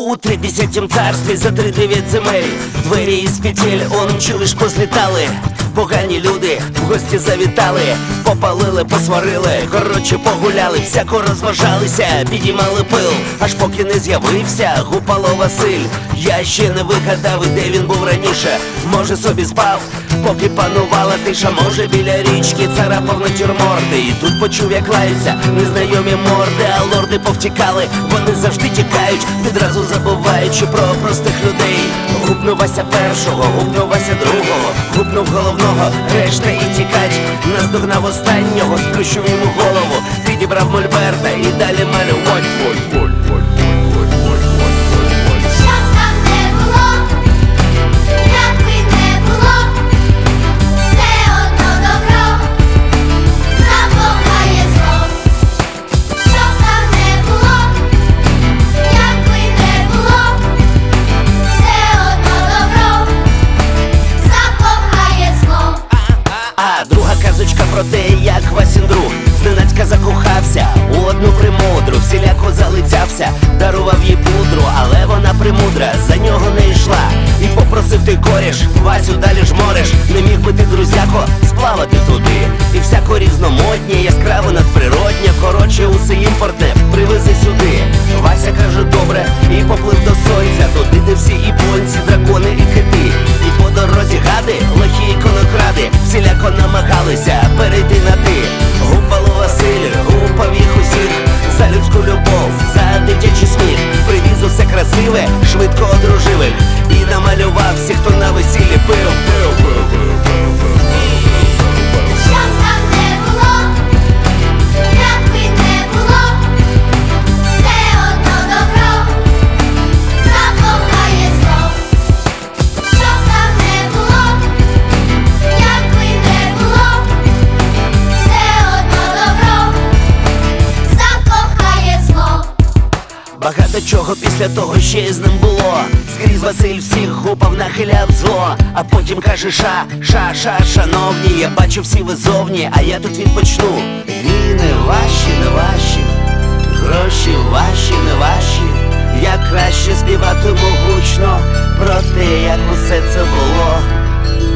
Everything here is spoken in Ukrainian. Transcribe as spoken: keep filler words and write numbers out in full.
У тридесятім царстві за тридев'ять земель двері із петель, он чуєш, позлітали. Погані люди в гості завітали, попалили, посварили, коротше погуляли, всяко розважалися, підіймали пил, аж поки не з'явився Гупало Василь. Я ще не вигадав, де він був раніше. Може собі спав, поки панувала тиша. Може біля річки царапав натюрморти. І тут почув, як лаються незнайомі морди. А лорди повтікали, вони завжди тікають, відразу забуваючи про простих людей. Гупнув Вася першого, гупнув Вася другого, гупнув головного, решта і тікать. Наздогнав останнього, сплющив йому голову, підібрав мольберта і далі малювать. Про те, як Васін друг зненацька закохався у одну примудру, всіляко залицявся, дарував їй пудру, але вона примудра за нього не йшла. І попросив ти коріш, Васю далі жмориш, не міг би ти, друзяко, сплавати туди. І всяко різномоднє, яскраво надприроднє, коротше усе імпортне привези сюди. Вася каже добре і поплив до сонця, туди, де всі і понці, дракони і кити. І по дорозі гади, лохі і конокради всіляко намагалися перейти на ти. Гупало Василь, гупав їх усіх за людську любов, за дитячий сміх. Привіз усе красиве, швидко одружив їх і намалював всіх, хто на весіллі пив, пив, пив, пив, пив, пив. Багато чого після того ще з ним було. Скрізь Василь всіх гупав, нахиляв зло. А потім каже: ша, ша, ша, шановні, я бачу, всі ви зовні, а я тут відпочну. Війни ваші, не ваші, гроші ваші, не ваші. Я краще співатиму гучно про те, як усе це було.